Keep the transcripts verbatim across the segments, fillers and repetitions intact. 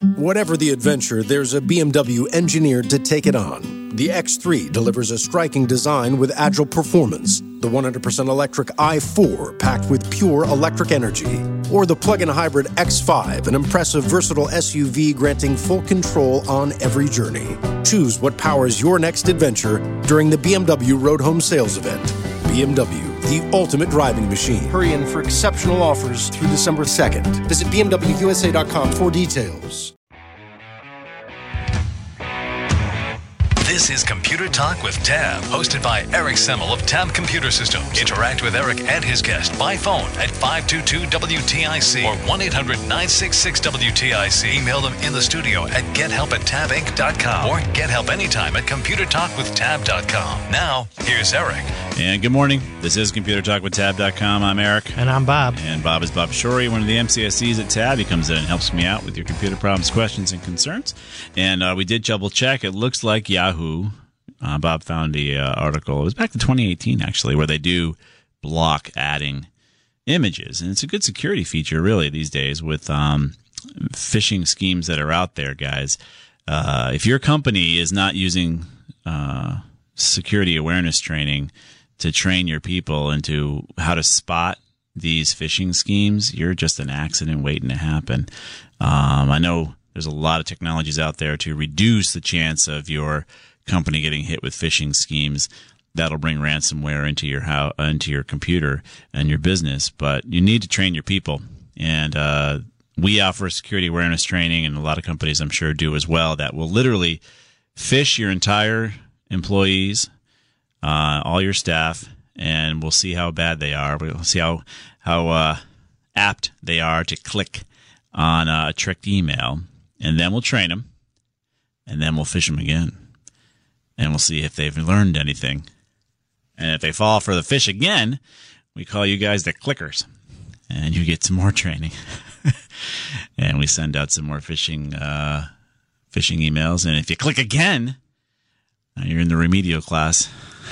Whatever the adventure, there's a B M W engineered to take it on. The X three delivers a striking design with agile performance. The one hundred percent electric i four packed with pure electric energy. Or the plug-in hybrid X five, an impressive versatile S U V granting full control on every journey. Choose what powers your next adventure during the B M W Road Home Sales Event. B M W, the ultimate driving machine. Hurry in for exceptional offers through December second. Visit B M W U S A dot com for details. This is Computer Talk with Tab, hosted by Eric Semmel of Tab Computer Systems. Interact with Eric and his guest by phone at five two two W T I C or one eight hundred nine six six W T I C. Email them in the studio at gethelp at tab inc dot com or get help anytime at computer talk with tab dot com. Now, here's Eric. And good morning. This is Computer Talk with tab dot com. I'm Eric. And I'm Bob. And Bob is Bob Shorey, one of the M C S Es at Tab. He comes in and helps me out with your computer problems, questions, and concerns. And uh, we did double check. It looks like Yahoo. Uh, Bob found the uh, article. It was back to twenty eighteen, actually, where they do block adding images. And it's a good security feature, really, these days with um, phishing schemes that are out there, guys. Uh, if your company is not using uh, security awareness training to train your people into how to spot these phishing schemes, you're just an accident waiting to happen. Um, I know there's a lot of technologies out there to reduce the chance of your company getting hit with phishing schemes that'll bring ransomware into your how into your computer and your business, but you need to train your people. And uh, we offer security awareness training, and a lot of companies, I'm sure, do as well, that will literally phish your entire employees, uh, all your staff, and we'll see how bad they are. We'll see how how uh, apt they are to click on a tricked email, and then we'll train them, and then we'll phish them again. And we'll see if they've learned anything. And if they fall for the fish again, we call you guys the clickers. And you get some more training. And we send out some more phishing, uh, phishing emails. And if you click again, you're in the remedial class.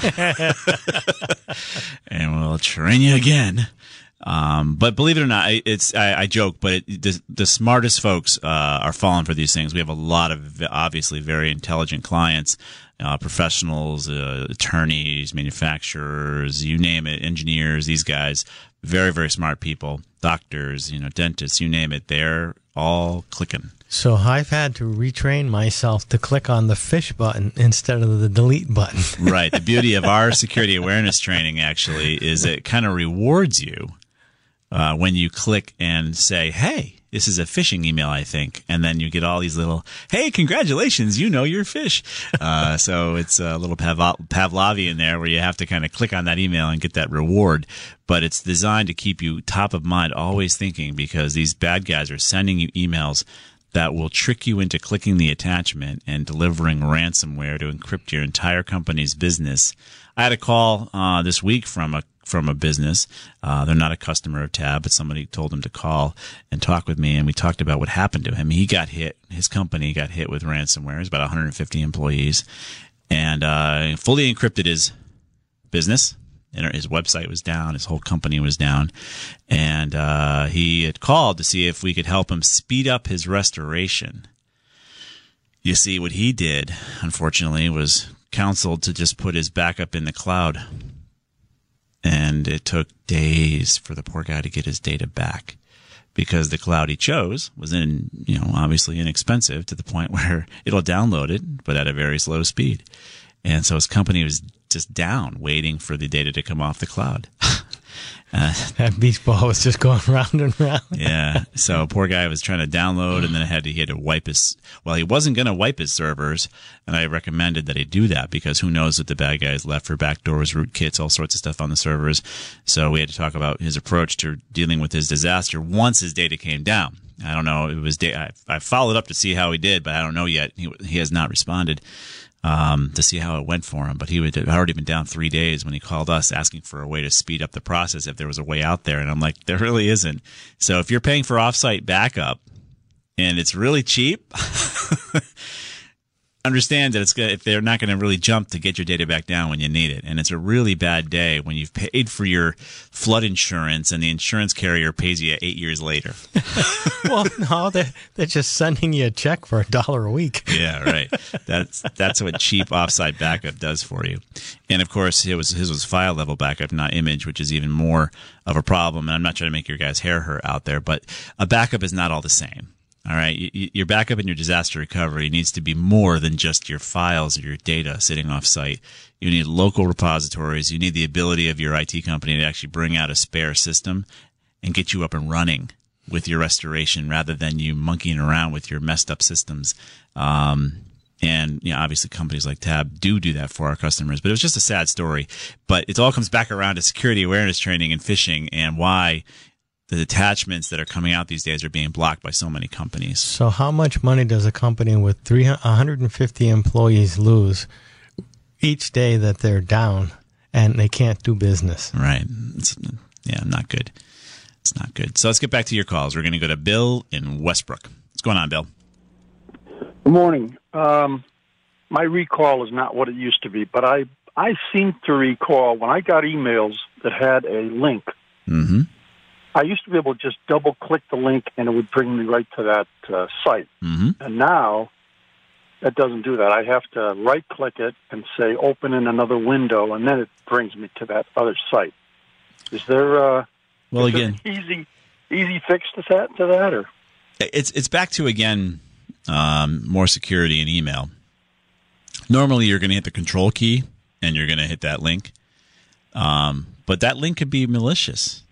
And we'll train you again. Um, but believe it or not, it's I, I joke, but it, the, the smartest folks uh, are falling for these things. We have a lot of obviously very intelligent clients, uh, professionals, uh, attorneys, manufacturers, you name it, engineers. These guys, very very smart people, doctors, you know, dentists, you name it. They're all clicking. So I've had to retrain myself to click on the fish button instead of the delete button. Right. The beauty of our security awareness training actually is it kind of rewards you. Uh, when you click and say, hey, this is a phishing email, I think, and then you get all these little, hey, congratulations, you know your fish. Uh, so it's a little Pav- Pavlovian there where you have to kind of click on that email and get that reward. But it's designed to keep you top of mind, always thinking, because these bad guys are sending you emails that will trick you into clicking the attachment and delivering ransomware to encrypt your entire company's business. I had a call uh, this week from a from a business. Uh, they're not a customer of Tab, but somebody told him to call and talk with me, and we talked about what happened to him. He got hit. His company got hit with ransomware. It's about one hundred fifty employees, and uh, fully encrypted his business. And his website was down. His whole company was down. And uh, he had called to see if we could help him speed up his restoration. You see, what he did, unfortunately, was counseled to just put his backup in the cloud. And it took days for the poor guy to get his data back because the cloud he chose was in, you know, obviously inexpensive to the point where it'll download it, but at a very slow speed. And so his company was just down waiting for the data to come off the cloud. Uh, that beach ball was just going round and round. Yeah. So poor guy was trying to download, and then had to, he had to wipe his, well, he wasn't going to wipe his servers, and I recommended that he do that because who knows what the bad guys left for backdoors, rootkits, all sorts of stuff on the servers. So we had to talk about his approach to dealing with his disaster once his data came down. I don't know. It was day, I, I followed up to see how he did, but I don't know yet. He, he has not responded. Um, to see how it went for him. But he had already been down three days when he called us asking for a way to speed up the process if there was a way out there. And I'm like, there really isn't. So if you're paying for offsite backup and it's really cheap, understand that it's gonna, if they're not going to really jump to get your data back down when you need it. And it's a really bad day when you've paid for your flood insurance and the insurance carrier pays you eight years later. Well, no, they're, they're just sending you a check for a dollar a week. Yeah, right. That's that's what cheap offsite backup does for you. And of course, it was his was file level backup, not image, which is even more of a problem. And I'm not trying to make your guys' hair hurt out there, but a backup is not all the same. All right, your backup and your disaster recovery needs to be more than just your files or your data sitting off-site. You need local repositories. You need the ability of your I T company to actually bring out a spare system and get you up and running with your restoration rather than you monkeying around with your messed up systems. Um, and you know, obviously companies like Tab do do that for our customers. But it was just a sad story. But it all comes back around to security awareness training and phishing and why the attachments that are coming out these days are being blocked by so many companies. So how much money does a company with three hundred, one hundred fifty employees lose each day that they're down and they can't do business? Right. It's, yeah, not good. It's not good. So let's get back to your calls. We're going to go to Bill in Westbrook. What's going on, Bill? Good morning. Um, my recall is not what it used to be, but I, I seem to recall when I got emails that had a link, Mm-hmm. I used to be able to just double-click the link, and it would bring me right to that uh, site. Mm-hmm. And now, it doesn't do that. I have to right-click it and say, open in another window, and then it brings me to that other site. Is there, uh, well, is again, there an easy, easy fix to that, to that? Or? It's, it's back to, again, um, more security in email. Normally, you're going to hit the control key, and you're going to hit that link. Um, but that link could be malicious.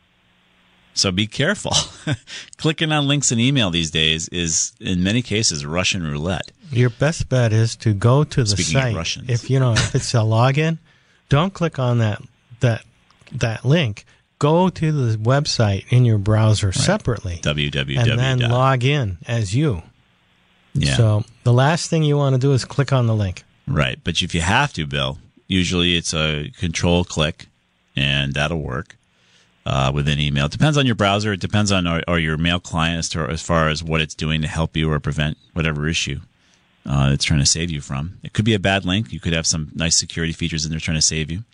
So be careful. Clicking on links in email these days is, in many cases, Russian roulette. Your best bet is to go to the Speaking site. of Russians. If you know if it's a login, don't click on that that that link. Go to the website in your browser right. separately, w w w. and then log in as you. Yeah. So the last thing you want to do is click on the link. Right, but if you have to, Bill, usually it's a control click, and that'll work. Uh, within email. It depends on your browser. It depends on or, or your mail client as, to, as far as what it's doing to help you or prevent whatever issue uh, it's trying to save you from. It could be a bad link. You could have some nice security features in there trying to save you.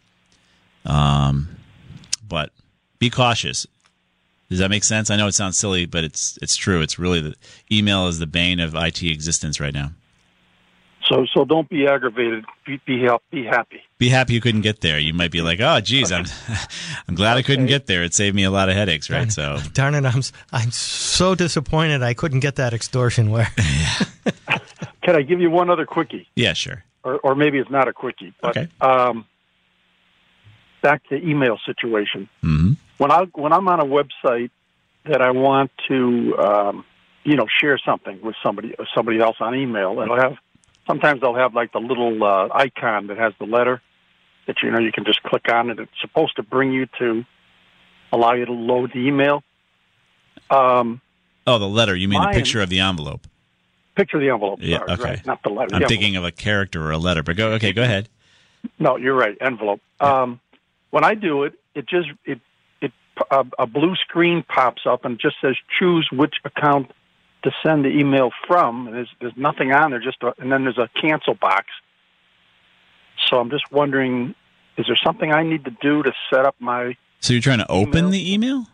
Um, but be cautious. Does that make sense? I know it sounds silly, but it's it's true. It's really the email is the bane of I T existence right now. So, so don't be aggravated. Be be, be happy. Be happy you couldn't get there. You might be like, "Oh, geez, I'm, I'm glad I couldn't get there. It saved me a lot of headaches." Right? Darn, So, darn it, I'm I'm so disappointed I couldn't get that extortion. Where? Can I give you one other quickie? Yeah, sure. Or, or maybe it's not a quickie. But, okay. Um, back to email situation. Mm-hmm. When I when I'm on a website that I want to, um, you know, share something with somebody or somebody else on email, and I'll have. Sometimes they'll have like the little uh, icon that has the letter that, you know, you can just click on it. It's supposed to bring you to allow you to load the email. Um, oh, the letter. You mean mine, the picture of the envelope? Picture of the envelope. Yeah, sorry, okay. Right, not the letter. I'm the thinking of a character or a letter, but go. Okay, go ahead. No, you're right. Envelope. Yeah. Um, when I do it, it just it it a, a blue screen pops up and just says choose which account to send the email from, and there's, there's nothing on there, just a, and then there's a cancel box. So I'm just wondering, is there something I need to do to set up my? So you're trying to open email? the email?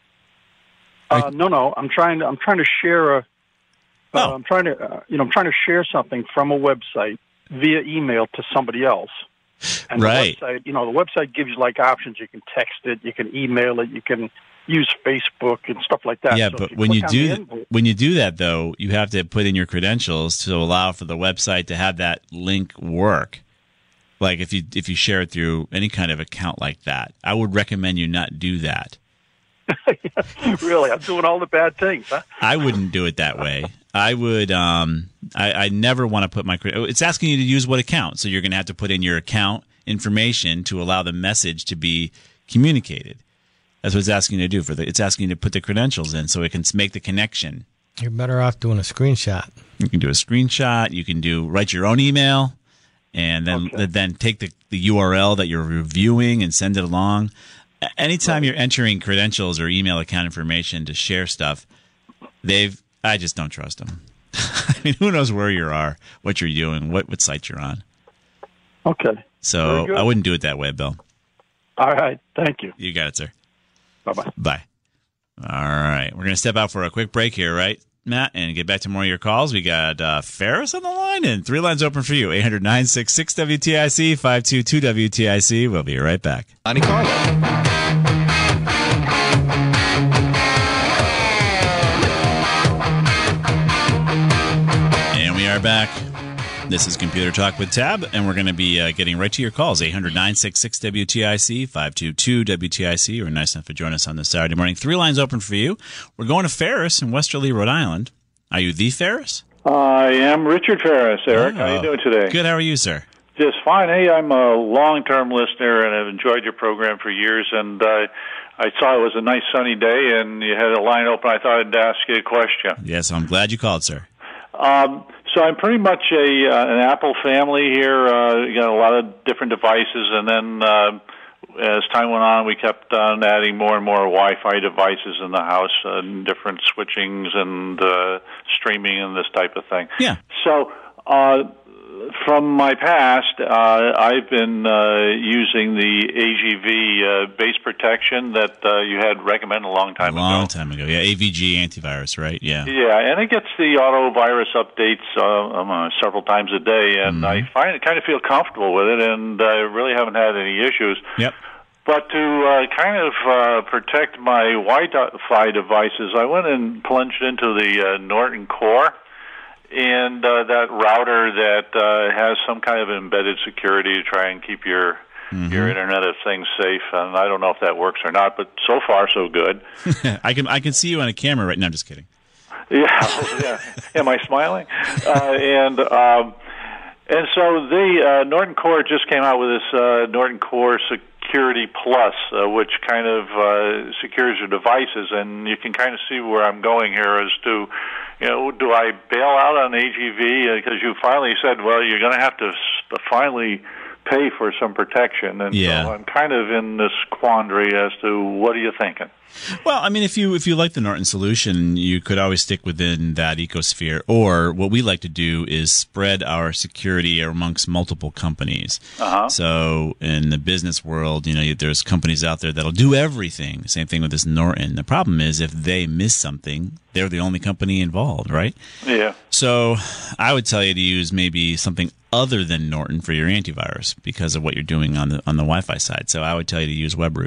Uh, no, no. I'm trying to. I'm trying to share a. Uh, Oh. I'm trying to. Uh, you know, I'm trying to share something from a website via email to somebody else. And Right. The website, you know, the website gives you like options. You can text it. You can email it. You can use Facebook and stuff like that. Yeah, So but if when you click on the do envelope- when you do that though, you have to put in your credentials to allow for the website to have that link work. Like if you if you share it through any kind of account like that, I would recommend you not do that. really, I'm doing all the bad things, huh? I wouldn't do it that way. I would. Um, I, I never want to put my. It's asking you to use what account, so you're going to have to put in your account information to allow the message to be communicated. That's what it's asking you to do. For the, it's asking you to put the credentials in, so it can make the connection. You're better off doing a screenshot. You can do a screenshot. You can do write your own email, and then Okay. then take the, the U R L that you're reviewing and send it along. Anytime Right. you're entering credentials or email account information to share stuff, they've I just don't trust them. mean, who knows where you are, what you're doing, what, what site you're on. Okay. So I wouldn't do it that way, Bill. All right. Thank you. You got it, sir. Bye-bye. Bye. All right. We're going to step out for a quick break here, right, Matt, and get back to more of your calls. We got uh, Ferris on the line, and three lines open for you. eight hundred, nine six six, W T I C, five two two W T I C. We'll be right back. Monte Carlo. And we are back. This is Computer Talk with Tab, and we're going to be uh, getting right to your calls. eight hundred, nine six six, W T I C, five two two W T I C. You're nice enough to join us on this Saturday morning. Three lines open for you. We're going to Ferris in Westerly, Rhode Island. Are you the Ferris? I am Richard Ferris, Eric. Oh. How are you doing today? Good. How are you, sir? Just fine. Hey, I'm a long-term listener, and I've enjoyed your program for years, and uh, I saw it was a nice sunny day, and you had a line open. I thought I'd ask you a question. Yes, I'm glad you called, sir. Um, so I'm pretty much a uh, an Apple family here. Uh, you got a lot of different devices, and then uh, as time went on, we kept on adding more and more Wi-Fi devices in the house, uh, different switchings and uh, streaming and this type of thing. Yeah. So uh, from my past, uh, I've been uh, using the A G V uh, base protection that uh, you had recommended a long time a long ago. time ago. Yeah, A V G antivirus, right? Yeah. Yeah, and it gets the auto virus updates uh, um, several times a day, and Mm-hmm. I find kind of feel comfortable with it, and I really haven't had any issues. Yep. But to uh, kind of uh, protect my Wi-Fi devices, I went and plunged into the uh, Norton Core, and uh, that router that uh, has some kind of embedded security to try and keep your mm-hmm. your Internet of Things safe. And I don't know if that works or not, but so far so good. I can I can see you on a camera right now. I'm just kidding. Yeah, yeah. Am I smiling? Uh, and um, and so the uh, Norton Core just came out with this uh, Norton Core Security Plus, uh, which kind of uh, secures your devices, and you can kind of see where I'm going here as to, you know, do I bail out on A G V because you finally said, well, you're going to have to finally pay for some protection, and yeah. so I'm kind of in this quandary as to what are you thinking? Well, I mean, if you if you like the Norton solution, you could always stick within that ecosphere. Or what we like to do is spread our security amongst multiple companies. Uh-huh. So in the business world, you know, there's companies out there that'll do everything. Same thing with this Norton. The problem is if they miss something, they're the only company involved, right? Yeah. So I would tell you to use maybe something other than Norton for your antivirus because of what you're doing on the on the Wi-Fi side. So I would tell you to use WebRoot.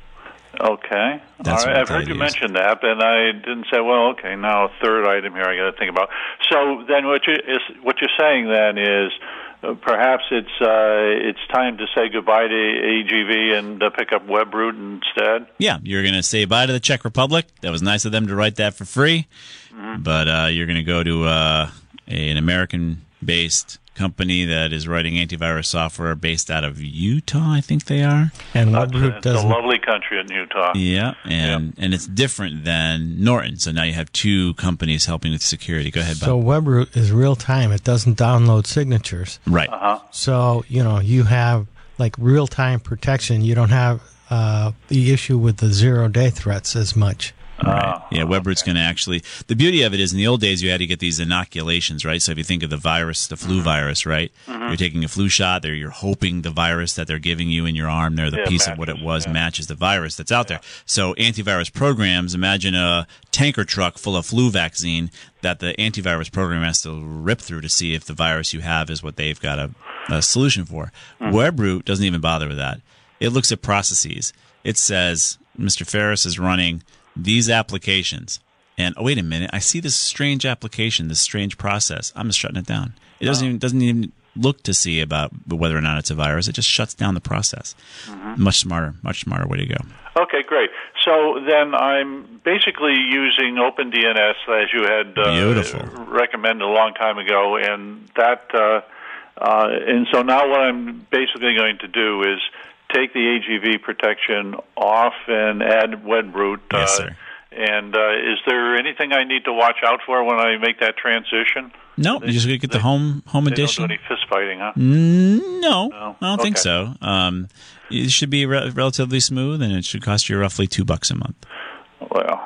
Okay. That's All right. I've heard you use. mention that, and I didn't say, well, okay, now a third item here I got to think about. So then what, you, is, what you're saying then is uh, perhaps it's uh, it's time to say goodbye to A G V and uh, pick up WebRoot instead? Yeah, you're going to say bye to the Czech Republic. That was nice of them to write that for free. Mm-hmm. But uh, you're going to go to uh, a, an American-based company that is writing antivirus software based out of Utah, I think they are. And That's WebRoot a, doesn't. It's a lovely country in Utah. Yeah, and Yeah. and it's different than Norton. So now you have two companies helping with security. Go ahead, Bob. So WebRoot is real time. It doesn't download signatures. Right. Uh-huh. So, you know, you have like real time protection. You don't have uh, the issue with the zero day threats as much. Right. Oh, Yeah, WebRoot's going to actually. The beauty of it is, in the old days, you had to get these inoculations, right? So if you think of the virus, the flu Mm-hmm. virus, right? Mm-hmm. You're taking a flu shot. There, you're hoping the virus that they're giving you in your arm, there, the Yeah, piece of what it matches, was, yeah. matches the virus that's out there. So antivirus programs. Imagine a tanker truck full of flu vaccine that the antivirus program has to rip through to see if the virus you have is what they've got a, a solution for. Mm-hmm. WebRoot doesn't even bother with that. It looks at processes. It says Mister Ferris is running these applications, and oh wait a minute, I see this strange application, this strange process. I'm just shutting it down. It doesn't Oh. even doesn't even look to see about whether or not it's a virus. It just shuts down the process. Mm-hmm. Much smarter, much smarter way to go. Okay, great. So then I'm basically using OpenDNS as you had uh, Beautiful. recommended a long time ago, and that uh, uh, and so now what I'm basically going to do is take the A G V protection off and add WebRoot. Yes, uh, sir. And uh, is there anything I need to watch out for when I make that transition? No, you just get the home home They edition. don't do any fist fighting, huh? Mm, No, No? I don't think Okay. so. Um, it should be re- relatively smooth, and it should cost you roughly two bucks a month. Well,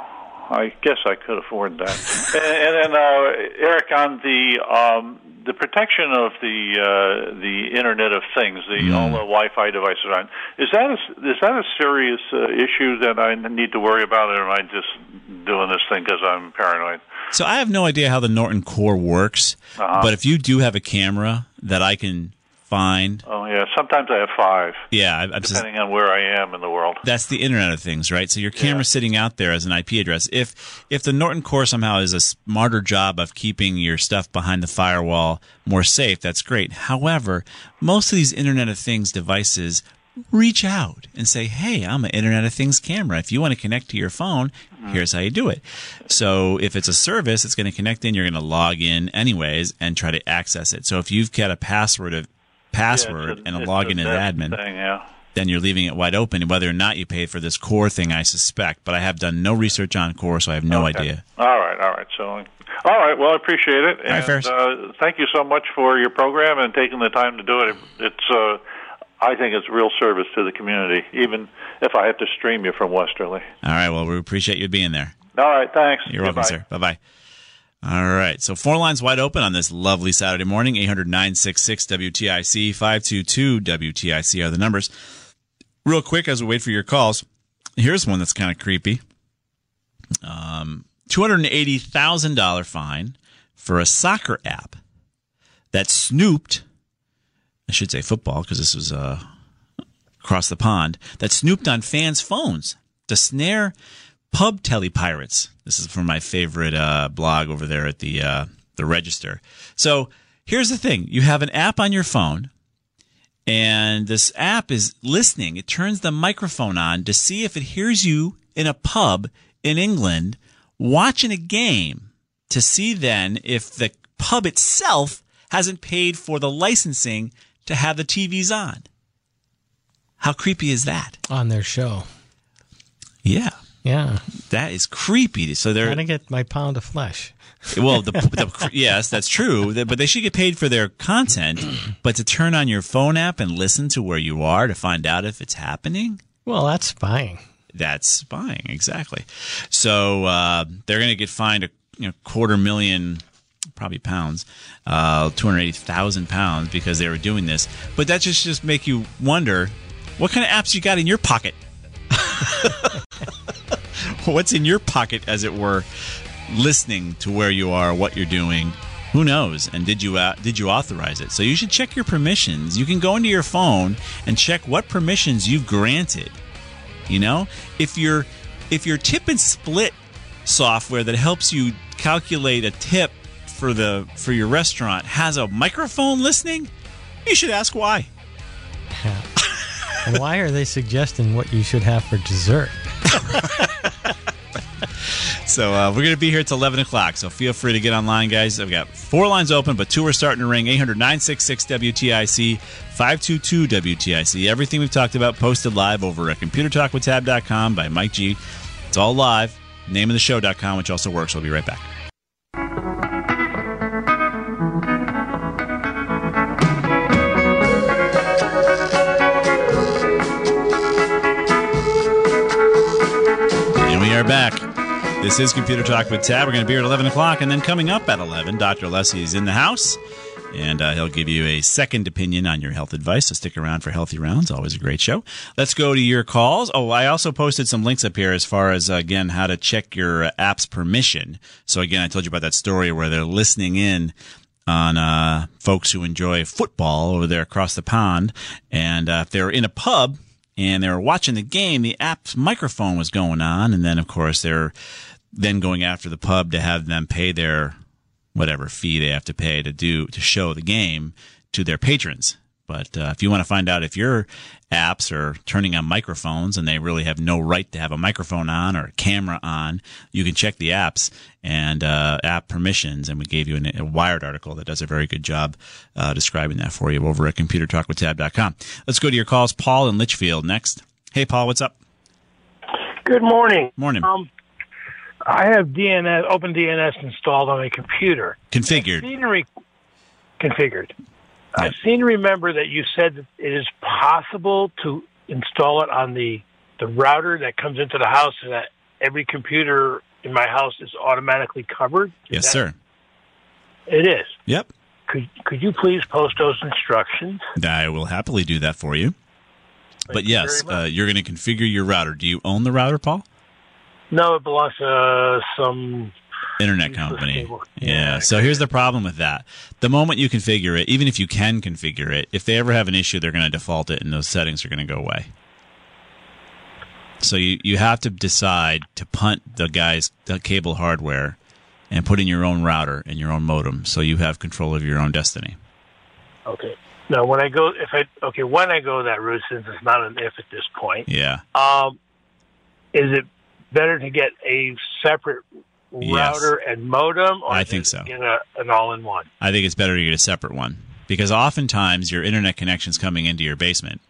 I guess I could afford that. and, and then, uh, Eric, on the um, the protection of the uh, the Internet of Things, the mm. all the Wi-Fi devices on, is that a, is that a serious uh, issue that I need to worry about, or am I just doing this thing because I'm paranoid? So I have no idea how the Norton Core works, uh-huh. but if you do have a camera that I can find. Oh, yeah. Sometimes I have five. Yeah. I'm depending just, on where I am in the world. That's the Internet of Things, right? So your camera's yeah. sitting out there as an I P address. If if the Norton Core somehow is a smarter job of keeping your stuff behind the firewall more safe, that's great. However, most of these Internet of Things devices reach out and say, hey, I'm an Internet of Things camera. If you want to connect to your phone, here's how you do it. So if it's a service, it's going to connect in. You're going to log in anyways and try to access it. So if you've got a password of password yeah, a, and a login as admin, thing, yeah. then you're leaving it wide open. Whether or not you pay for this Core thing, I suspect. But I have done no research on Core, so I have no okay. idea. All right, all right. So, all right. Well, I appreciate it. And, all right, Ferris. Uh, thank you so much for your program and taking the time to do it. It's, uh, I think it's real service to the community, even if I have to stream you from Westerly. All right. Well, we appreciate you being there. All right. Thanks. You're welcome, Goodbye. sir. Bye-bye. All right. So four lines wide open on this lovely Saturday morning. eight hundred, nine six six, W T I C, five two two, W T I C are the numbers. Real quick, as we wait for your calls, here's one that's kind of creepy. Um, two hundred eighty thousand dollars fine for a soccer app that snooped, I should say football because this was uh, across the pond, that snooped on fans' phones to snare pub telepirates. This is from my favorite uh, blog over there at the uh, the Register. So here's the thing. You have an app on your phone, and this app is listening. It turns the microphone on to see if it hears you in a pub in England watching a game, to see then if the pub itself hasn't paid for the licensing to have the T Vs on. How creepy is that? On their show. Yeah. Yeah. That is creepy. So they're trying to get my pound of flesh. Well, the, the, yes, that's true. But they should get paid for their content. But to turn on your phone app and listen to where you are to find out if it's happening? Well, that's spying. That's spying, exactly. So uh, they're going to get fined a you know, quarter million, probably pounds, uh, two hundred eighty thousand pounds because they were doing this. But that just just make you wonder, what kind of apps you got in your pocket? What's in your pocket, as it were, listening to where you are, what you're doing? Who knows? And did you uh, did you authorize it? So you should check your permissions. You can go into your phone and check what permissions you've granted. You know, if your if your tip and split software that helps you calculate a tip for the for your restaurant has a microphone listening, you should ask why. Yeah. And why are they suggesting what you should have for dessert? So uh, we're going to be here till eleven o'clock, so feel free to get online, guys. I've got four lines open, but two are starting to ring. eight hundred, nine six six, W T I C, five two two, W T I C. Everything we've talked about posted live over at computer talk with tab dot com by Mike G. It's all live. name of the show dot com, which also works. We'll be right back. And we are back. This is Computer Talk with Tab. We're going to be here at eleven o'clock, and then coming up at eleven, Doctor Alessi is in the house, and uh, he'll give you a second opinion on your health advice, so stick around for Healthy Rounds. Always a great show. Let's go to your calls. Oh, I also posted some links up here as far as, uh, again, how to check your app's permission. So, again, I told you about that story where they're listening in on uh, folks who enjoy football over there across the pond, and uh, if they're in a pub and they were watching the game, the app's microphone was going on, and then, of course, they're then going after the pub to have them pay their whatever fee they have to pay to do to show the game to their patrons. But uh, if you want to find out if your apps are turning on microphones and they really have no right to have a microphone on or a camera on, you can check the apps and uh, app permissions. And we gave you an, a Wired article that does a very good job uh, describing that for you over at computer talk with tab dot com. Let's go to your calls. Paul in Litchfield next. Hey, Paul, what's up? Good morning. Morning. Um, I have D N S, Open D N S installed on my computer. Configured. I've seen re- configured. Yep. I've seen remember that you said that it is possible to install it on the, the router that comes into the house, so that every computer in my house is automatically covered? Is Yes, that- sir. It is. Yep. Could could you please post those instructions? I will happily do that for you. Thank But you yes, very much. uh, you're going to configure your router. Do you own the router, Paul? No, it belongs to uh, some Internet useless company. cable. Yeah. So here's the problem with that. The moment you configure it, even if you can configure it, if they ever have an issue, they're going to default it and those settings are going to go away. So you, you have to decide to punt the guy's the cable hardware and put in your own router and your own modem so you have control of your own destiny. Okay. Now, when I go, if I okay, when I go that route, since it's not an if at this point, Yeah. um, is it better to get a separate Yes. router and modem, or I is think it so. in a, an all-in-one? I think it's better to get a separate one because oftentimes your internet connection's coming into your basement.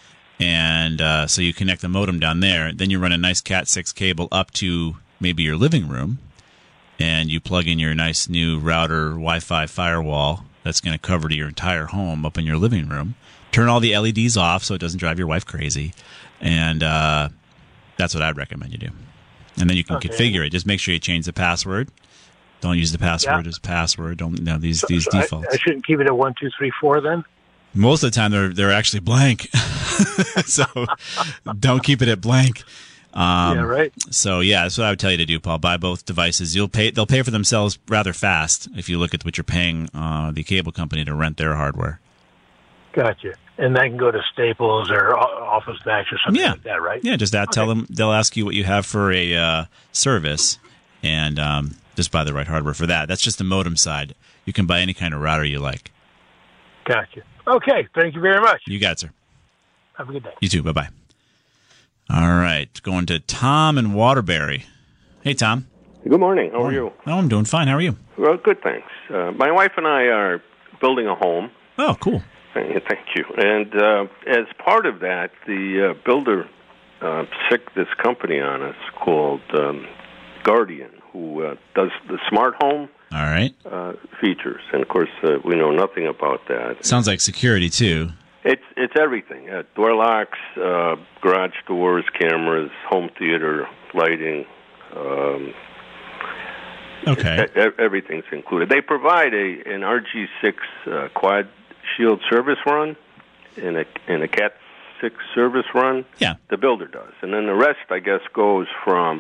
And uh, so you connect the modem down there. Then you run a nice cat six cable up to maybe your living room. And you plug in your nice new router Wi-Fi firewall that's going to cover to your entire home up in your living room. Turn all the L E Ds off so it doesn't drive your wife crazy. And uh, that's what I'd recommend you do. And then you can Okay. configure it. Just make sure you change the password. Don't use the password Yeah. as password. Don't know these So- these so I- defaults. I, shouldn't keep it at one, two, three, four then. Most of the time, they're they're actually blank. So don't keep it at blank. Um, yeah, right. So yeah, that's what I would tell you to do, Paul. Buy both devices. You'll pay. They'll pay for themselves rather fast if you look at what you're paying uh, the cable company to rent their hardware. Gotcha. And I can go to Staples or O- Office Max or something Yeah. like that, right? Yeah, just that. Tell them they'll ask you what you have for a uh, service, and um, just buy the right hardware for that. That's just the modem side. You can buy any kind of router you like. Gotcha. Okay. Thank you very much. You got it, sir. Have a good day. You too. Bye bye. All right, going to Tom in Waterbury. Hey, Tom. Good morning. How are you? Oh, I'm doing fine. How are you? Well, good, thanks. Uh, my wife and I are building a home. Oh, cool. Thank thank you. And uh, as part of that, the uh, builder uh, sicked this company on us called um, Guardian, who uh, does the smart home All right. uh, features. And, of course, uh, we know nothing about that. Sounds like security, too. It's it's everything. Uh, door locks, uh, garage doors, cameras, home theater, lighting. Um, Okay. e- e- everything's included. They provide a an R G six uh, quad shield service run and a and a Cat six service run. Yeah. The builder does, and then the rest, I guess, goes from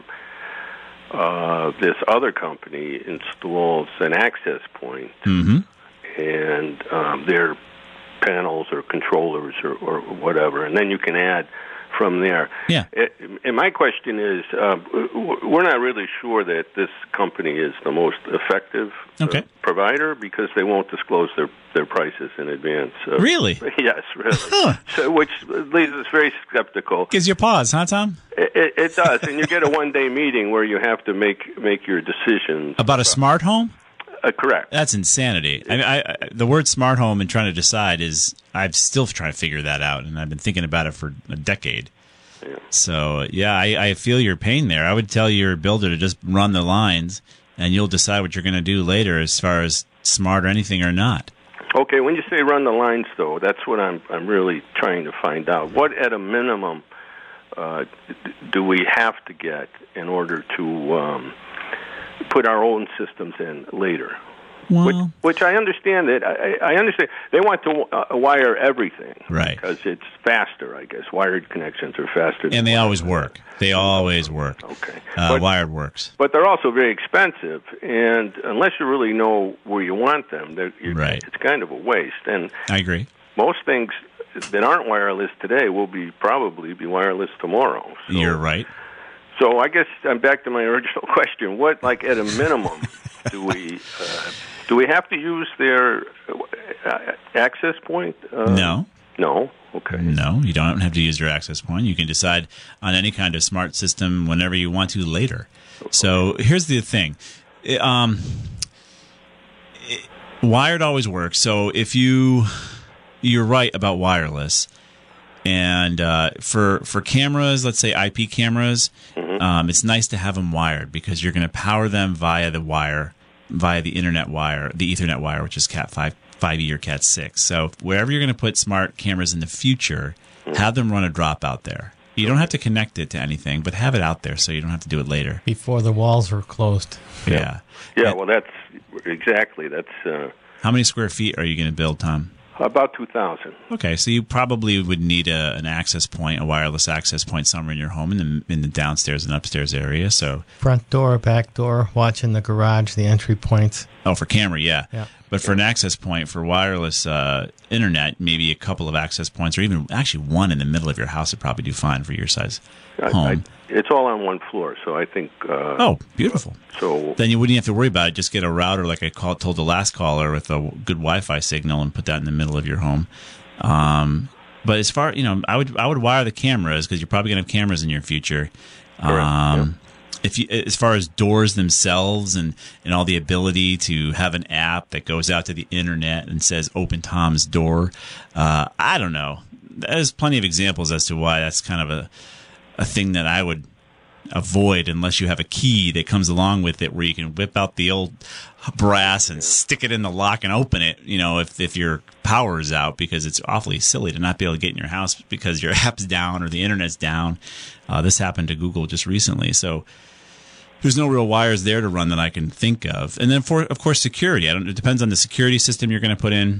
uh, this other company installs an access point, Mm-hmm. and um, their panels or controllers or, or whatever, and then you can add from there. Yeah. It, and my question is, uh, we're not really sure that this company is the most effective Okay. uh, provider because they won't disclose their, their prices in advance. Uh, Really? Yes, really. Huh. So, which leaves us very skeptical. Gives you a pause, huh, Tom? It, it, it does, and you get a one-day meeting where you have to make make your decisions. About a smart home? Uh, correct. That's insanity. I mean, I, I, the word smart home and trying to decide is, I'm still trying to figure that out, and I've been thinking about it for a decade. Yeah. So, yeah, I, I feel your pain there. I would tell your builder to just run the lines, and you'll decide what you're going to do later as far as smart or anything or not. Okay, when you say run the lines, though, that's what I'm I'm really trying to find out. What, at a minimum, uh, d- do we have to get in order to um, put our own systems in later? Well, Which, which I understand that I, I understand they want to uh, wire everything, Right. Because it's faster, I guess. Wired connections are faster, than and they always wireless. work. They always work. Okay, Uh, but, wired works. but they're also very expensive, and unless you really know where you want them, they're, you're, Right. it's kind of a waste. And I agree. most things that aren't wireless today will be probably be wireless tomorrow. So, You're right. So I guess I'm back to my original question. What, like, at a minimum, do we uh, do we have to use their uh, access point? Uh, No. No. Okay. No, you don't have to use your access point. You can decide on any kind of smart system whenever you want to later. So here's the thing. It, um, it, wired always works. So if you, you're right about wireless. And uh, for for cameras, let's say I P cameras, Mm-hmm. um, it's nice to have them wired because you're going to power them via the wire, via the internet wire, the Ethernet wire, which is Cat five, five E or Cat six. So wherever you're going to put smart cameras in the future, have them run a dropout there. You don't have to connect it to anything, but have it out there so you don't have to do it later. Before the walls are closed. Yeah. Yeah, well, that's exactly. That's uh, How many square feet are you going to build, Tom? about two thousand. Okay, so you probably would need a, an access point, a wireless access point somewhere in your home in the in the downstairs and upstairs area. So Front door, back door, watching the garage, the entry points. Oh, for camera, yeah. Yeah. But for an access point for wireless uh, internet, maybe a couple of access points, or even actually one in the middle of your house would probably do fine for your size I, home. I, it's all on one floor, so I think. Uh, oh, beautiful. So then you wouldn't have to worry about it. Just get a router, like I called, told the last caller, with a good Wi-Fi signal, and put that in the middle of your home. Um, but as far, you know, I would I would wire the cameras because you're probably going to have cameras in your future. Correct, Um, yeah. If you, as far as doors themselves and, and all the ability to have an app that goes out to the internet and says "Open Tom's Door," uh, I don't know. There's plenty of examples as to why that's kind of a a thing that I would avoid unless you have a key that comes along with it, where you can whip out the old brass and stick it in the lock and open it. You know, if if your power is out, because it's awfully silly to not be able to get in your house because your app's down or the internet's down. Uh, this happened to Google just recently, so. There's no real wires there to run that I can think of. And then, for of course, security. I don't. It depends on the security system you're going to put in.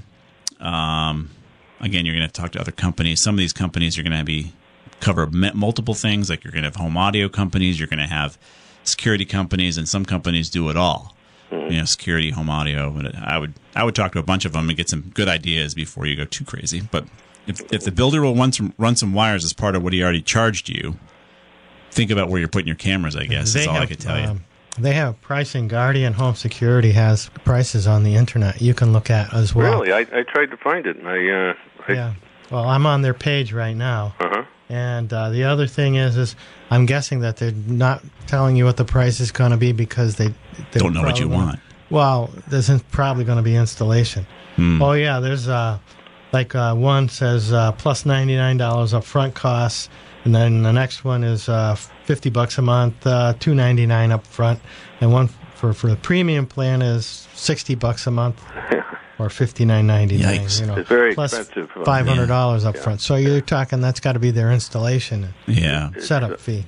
Um, again, you're going to have to talk to other companies. Some of these companies are going to be cover multiple things. Like you're going to have home audio companies. You're going to have security companies, and some companies do it all. You know, security, home audio. But I would I would talk to a bunch of them and get some good ideas before you go too crazy. But if if the builder will run some run some wires as part of what he already charged you. Think about where you're putting your cameras, I guess. That's all have, I could tell you. Um, they have pricing. Guardian Home Security has prices on the internet you can look at as well. Really, I, I tried to find it, and I, uh, I Yeah. Well, I'm on their page right now. Uh-huh. And uh, the other thing is, is I'm guessing that they're not telling you what the price is going to be because they, they Don't know what you probably- want. Well, there's in- probably going to be installation. Hmm. Oh yeah, there's uh, like uh, one says uh, plus ninety-nine dollars upfront costs. And then the next one is uh, fifty bucks a month, uh, two ninety nine up front, and one for for the premium plan is sixty bucks a month, or fifty nine ninety nine. Yikes. You know, It's very plus expensive. five hundred dollars up Yeah. front. So you're talking that's got to be their installation Yeah. and setup fee.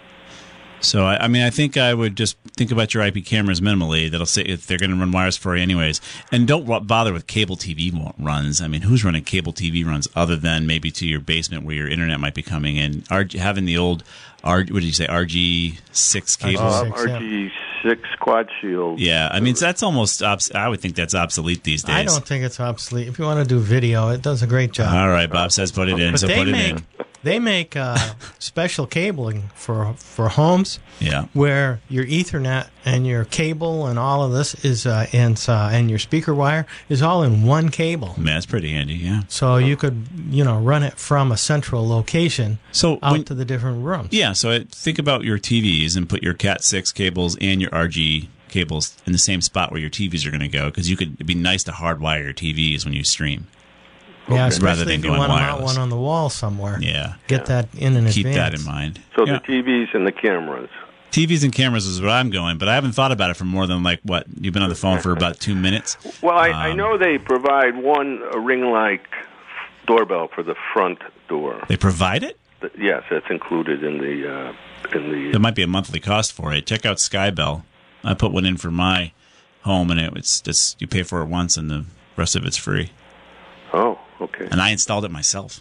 So, I, I mean, I think I would just think about your I P cameras minimally. That'll say if they're going to run wires for you anyways. And don't ro- bother with cable T V runs. I mean, who's running cable T V runs other than maybe to your basement where your internet might be coming in? R- having the old, R- what did you say, R G six cable? Uh, Six, yeah. R G six quad shield. Yeah, I mean, that's almost, obs- I would think that's obsolete these days. I don't think it's obsolete. If you want to do video, it does a great job. All right, Bob says put it in, But so they put it make in. they make uh, special cabling for for homes. Yeah. Where your Ethernet and your cable and all of this is uh, and uh, and your speaker wire is all in one cable. Man, that's pretty handy, yeah. So you could you know run it from a central location So out when- to the different rooms. Yeah, so it, think about your T Vs and put your Cat six cables and your R G cables in the same spot where your T Vs are going to go, because you could. It'd be nice to hardwire your T Vs when you stream. Yeah, especially rather than if you going want to mount wireless. one on the wall somewhere. Yeah, Get that in in keep advance. that in mind. So Yeah. the T Vs and the cameras. T Vs and cameras is where I'm going, but I haven't thought about it for more than like what you've been on the phone for about two minutes. Well, I, I Um, know they provide one a ring-like doorbell for the front door. They provide it. Th- Yes, that's included in the uh, in the. There might be a monthly cost for it. Check out Skybell. I put one in for my home, and it, it's just you pay for it once, and the rest of it's free. Oh, okay. And I installed it myself.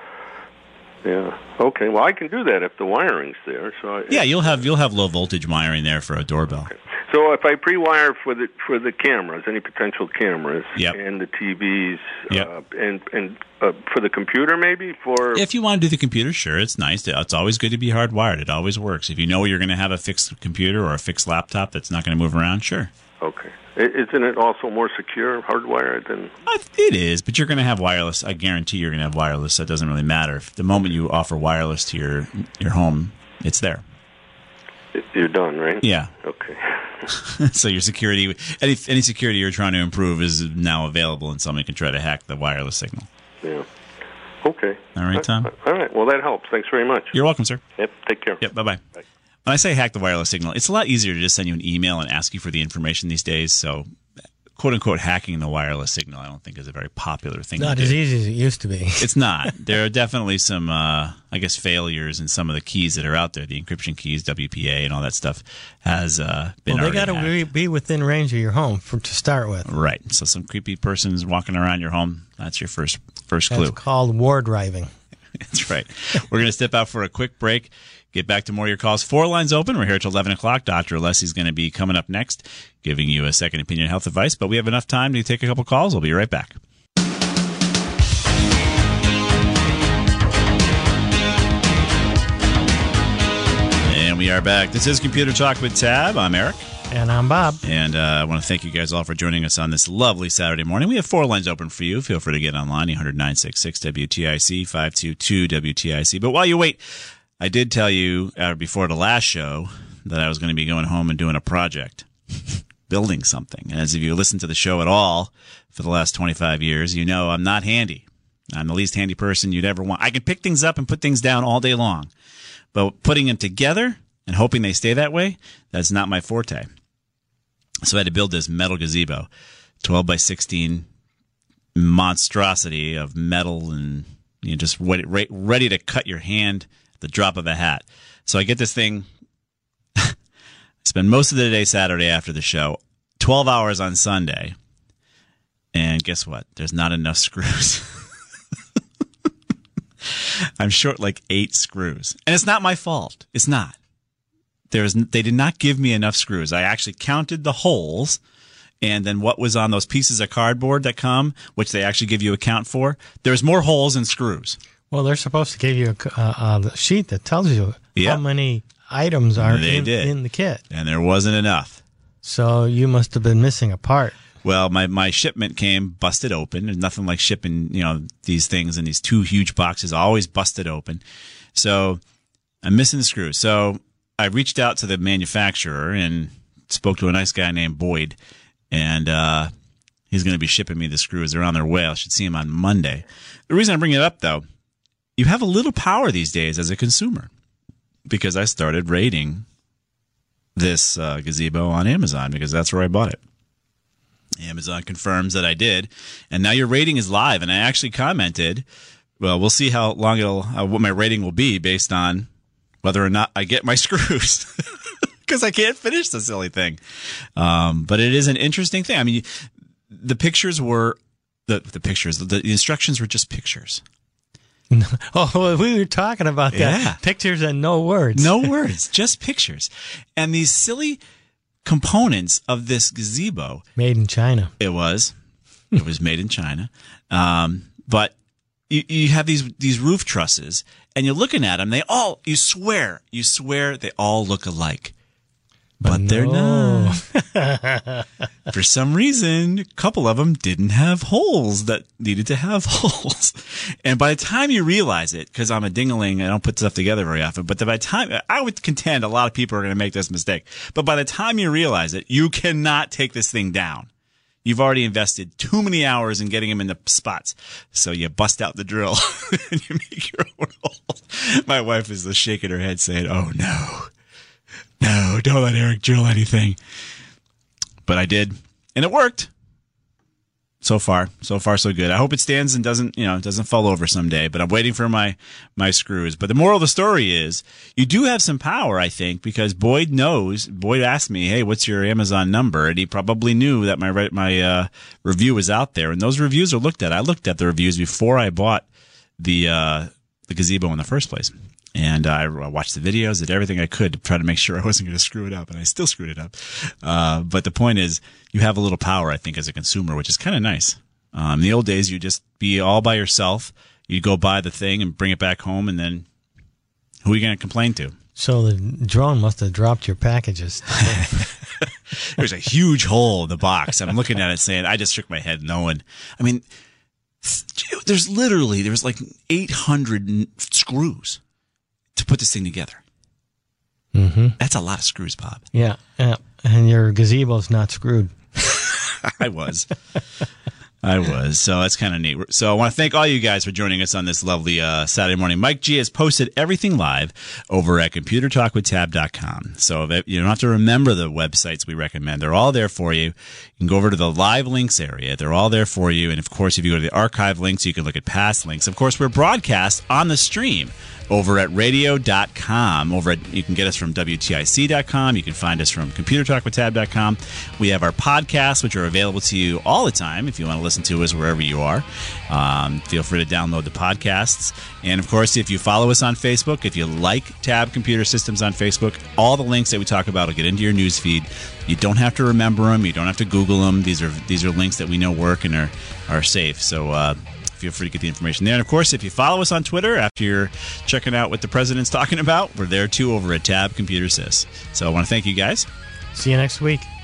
Yeah. Okay. Well, I can do that if the wiring's there. So I, Yeah, you'll have you'll have low voltage wiring there for a doorbell. So if I pre-wire for the for the cameras, any potential cameras, Yep. and the T Vs, Yep. uh, and and uh, for the computer maybe for If you want to do the computer, sure, it's nice. To, it's always good to be hardwired. It always works. If you know you're going to have a fixed computer or a fixed laptop that's not going to move around, sure. okay, I- isn't it also more secure hardwired than? I- It is, but you're going to have wireless. I guarantee you're going to have wireless. That doesn't really matter. If the moment you offer wireless to your your home, it's there. You're done, right? Yeah. Okay. So your security, any any security you're trying to improve is now available, and somebody can try to hack the wireless signal. Yeah. Okay. All right, Tom? All right. Well, that helps. Thanks very much. You're welcome, sir. Yep. Take care. Yep. Bye-bye. Bye. When I say hack the wireless signal, it's a lot easier to just send you an email and ask you for the information these days. So quote unquote hacking the wireless signal, I don't think is a very popular thing. Not to as do. easy as it used to be. It's not. There are definitely some, uh, I guess, failures in some of the keys that are out there. The encryption keys, W P A, and all that stuff has uh, been. Well, they got to be, be within range of your home for, to start with. Right. So some creepy person's walking around your home. That's your first first clue. That's called war driving. That's right. We're going to step out for a quick break. Get back to more of your calls. Four lines open. We're here till eleven o'clock. Doctor Alessi's going to be coming up next, giving you a second opinion health advice. But we have enough time to take a couple calls. We'll be right back. And we are back. This is Computer Talk with Tab. I'm Eric. And I'm Bob. And uh, I want to thank you guys all for joining us on this lovely Saturday morning. We have four lines open for you. Feel free to get online, eight hundred nine six six W T I C, five two two W T I C. But while you wait, I did tell you uh, before the last show that I was going to be going home and doing a project, building something. And as if you listen to the show at all for the last twenty-five years, you know I'm not handy. I'm the least handy person you'd ever want. I can pick things up and put things down all day long. But putting them together and hoping they stay that way, that's not my forte. So I had to build this metal gazebo, twelve by sixteen monstrosity of metal and you know, just ready, ready to cut your hand at the drop of a hat. So I get this thing, spend most of the day Saturday after the show, twelve hours on Sunday, and guess what? There's not enough screws. I'm short like eight screws. And it's not my fault. It's not. There's, they did not give me enough screws. I actually counted the holes, and then what was on those pieces of cardboard that come, which they actually give you a count for. There's more holes than screws. Well, they're supposed to give you a uh, a sheet that tells you Yep. how many items are They in, did. in the kit. And there wasn't enough. So you must have been missing a part. Well, my, my shipment came busted open. There's nothing like shipping, you know, these things in these two huge boxes, always busted open. So I'm missing the screws. So I reached out to the manufacturer and spoke to a nice guy named Boyd, and uh, he's going to be shipping me the screws. They're on their way. I should see him on Monday. The reason I bring it up, though, you have a little power these days as a consumer, because I started rating this uh, gazebo on Amazon because that's where I bought it. Amazon confirms that I did, and now your rating is live. And I actually commented, well, we'll see how long it'll, uh, what my rating will be based on whether or not I get my screws, because I can't finish the silly thing. Um, but it is an interesting thing. I mean, the pictures were the the pictures. The, the instructions were just pictures. Oh, we were talking about that. Yeah. Pictures and no words. No words, just pictures. And these silly components of this gazebo. Made in China. It was. It was made in China. Um, but you, you have these these roof trusses, and you're looking at them. They all, you swear, you swear they all look alike. But, but they're no. not. For some reason, a couple of them didn't have holes that needed to have holes. And by the time you realize it, because I'm a ding-a-ling, I don't put stuff together very often, but by the time, I would contend a lot of people are going to make this mistake. But by the time you realize it, you cannot take this thing down. You've already invested too many hours in getting them in the spots. So you bust out the drill and you make your own holes. My wife is just shaking her head saying, oh no. No, don't let Eric drill anything. But I did, and it worked. So far, so far, so good. I hope it stands and doesn't, you know, doesn't fall over someday. But I'm waiting for my my screws. But the moral of the story is, you do have some power, I think, because Boyd knows. Boyd asked me, "Hey, what's your Amazon number?" And he probably knew that my my uh, review was out there, and those reviews are looked at. I looked at the reviews before I bought the uh, the gazebo in the first place. And I watched the videos, did everything I could to try to make sure I wasn't going to screw it up, and I still screwed it up. Uh, but the point is, you have a little power, I think, as a consumer, which is kind of nice. Um, in the old days, you'd just be all by yourself. You'd go buy the thing and bring it back home, and then who are you going to complain to? So the drone must have dropped your packages. There's a huge hole in the box. I'm looking at it saying, I just shook my head knowing. I mean, there's literally, there's like eight hundred screws to put this thing together. Mm-hmm. That's a lot of screws, Bob. Yeah, yeah. And your gazebo's not screwed. I was. I was. So that's kind of neat. So I want to thank all you guys for joining us on this lovely uh, Saturday morning. Mike G has posted everything live over at computer talk with tab dot com. So that you don't have to remember the websites we recommend. They're all there for you. You can go over to the live links area. They're all there for you. And, of course, if you go to the archive links, you can look at past links. Of course, we're broadcast on the stream over at radio dot com. Over at, you can get us from W T I C dot com. You can find us from computer talk with tab dot com. We have our podcasts, which are available to you all the time if you want to listen to us wherever you are. Um, feel free to download the podcasts. And, of course, if you follow us on Facebook, if you like Tab Computer Systems on Facebook, all the links that we talk about will get into your news feed. You don't have to remember them. You don't have to Google them. These are these are links that we know work and are, are safe. So, uh, feel free to get the information there. And, of course, if you follow us on Twitter after you're checking out what the president's talking about, we're there, too, over at Tab Computer Sys. So I want to thank you guys. See you next week.